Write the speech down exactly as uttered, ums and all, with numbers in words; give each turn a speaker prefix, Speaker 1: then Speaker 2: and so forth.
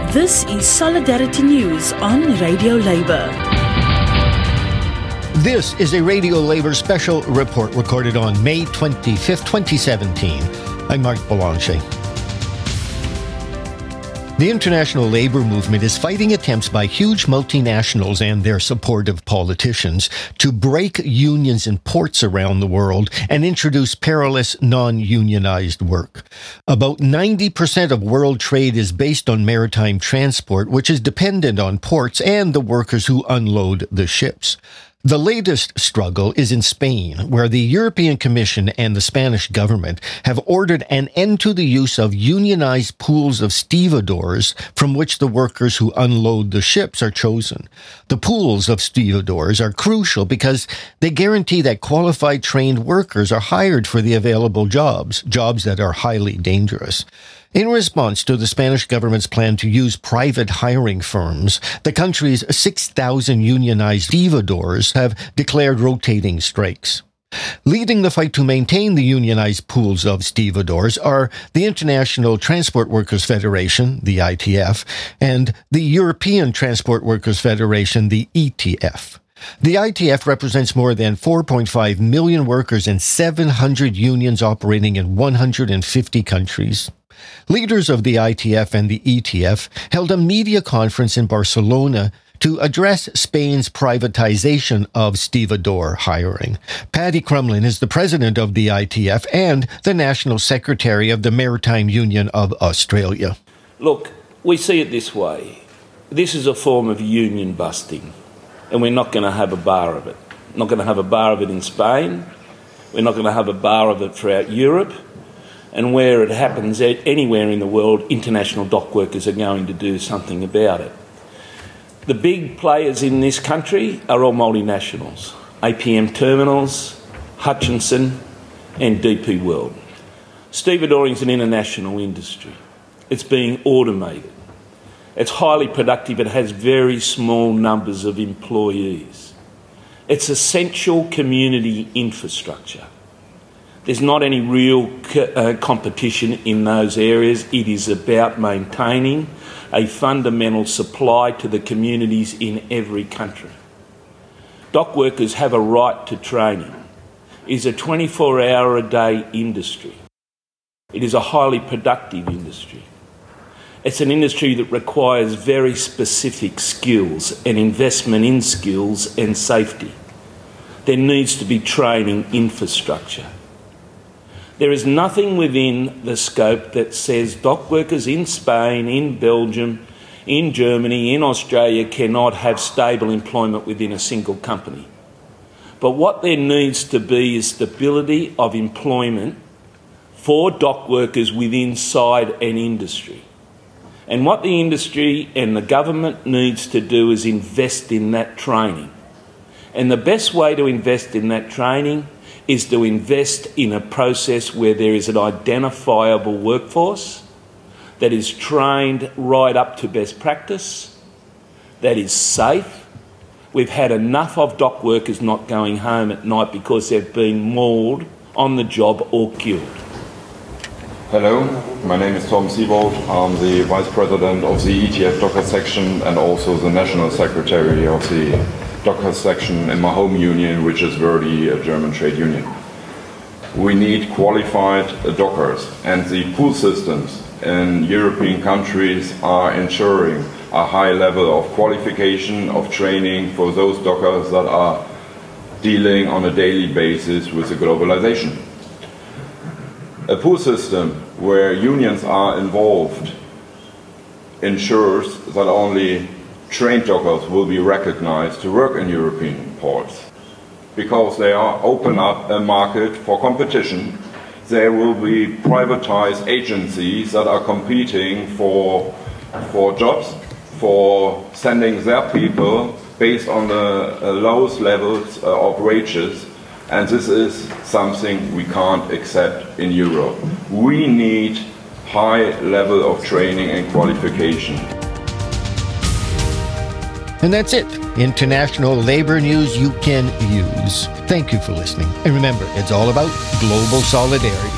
Speaker 1: This is Solidarity News on Radio Labour.
Speaker 2: This is a Radio Labour special report recorded on May twenty-fifth, twenty seventeen. I'm Mark Boulanger. The international labour movement is fighting attempts by huge multinationals and their supportive politicians to break unions in ports around the world and introduce perilous non-unionized work. About ninety percent of world trade is based on maritime transport, which is dependent on ports and the workers who unload the ships. The latest struggle is in Spain, where the European Commission and the Spanish government have ordered an end to the use of unionized pools of stevedores from which the workers who unload the ships are chosen. The pools of stevedores are crucial because they guarantee that qualified trained workers are hired for the available jobs, jobs that are highly dangerous. In response to the Spanish government's plan to use private hiring firms, the country's six thousand unionized stevedores have declared rotating strikes. Leading the fight to maintain the unionized pools of stevedores are the International Transport Workers Federation, the I T F, and the European Transport Workers Federation, the E T F. The I T F represents more than four point five million workers in seven hundred unions operating in one hundred fifty countries. Leaders of the I T F and the E T F held a media conference in Barcelona to address Spain's privatization of stevedore hiring. Paddy Crumlin is the president of the I T F and the national secretary of the Maritime Union of Australia.
Speaker 3: Look, we see it this way. This is a form of union busting, and we're not going to have a bar of it. We're not going to have a bar of it in Spain. We're not going to have a bar of it throughout Europe. And where it happens anywhere in the world, international dock workers are going to do something about it. The big players in this country are all multinationals. A P M Terminals, Hutchinson and D P World. Stevedoring is an international industry. It's being automated. It's highly productive. It has very small numbers of employees. It's essential community infrastructure. There's not any real co- uh, competition in those areas. It is about maintaining a fundamental supply to the communities in every country. Dock workers have a right to training. It is a twenty-four hour a day industry. It is a highly productive industry. It's an industry that requires very specific skills and investment in skills and safety. There needs to be training infrastructure. There is nothing within the scope that says dock workers in Spain, in Belgium, in Germany, in Australia cannot have stable employment within a single company. But what there needs to be is stability of employment for dock workers within inside an industry. And what the industry and the government needs to do is invest in that training. And the best way to invest in that training is to invest in a process where there is an identifiable workforce that is trained right up to best practice, that is safe. We've had enough of dock workers not going home at night because they've been mauled on the job or killed.
Speaker 4: Hello, my name is Tom Siebold. I'm the Vice President of the E T F Docker section and also the National Secretary of the Docker section in my home union, which is Verdi, a German trade union. We need qualified dockers, and the pool systems in European countries are ensuring a high level of qualification, of training for those dockers that are dealing on a daily basis with the globalization. A pool system where unions are involved ensures that only trained dockers will be recognized to work in European ports. Because they are open up a market for competition, there will be privatized agencies that are competing for, for jobs, for sending their people based on the uh, lowest levels uh, of wages, and this is something we can't accept in Europe. We need high level of training and qualification.
Speaker 2: And that's it. International labor news you can use. Thank you for listening. And remember, it's all about global solidarity.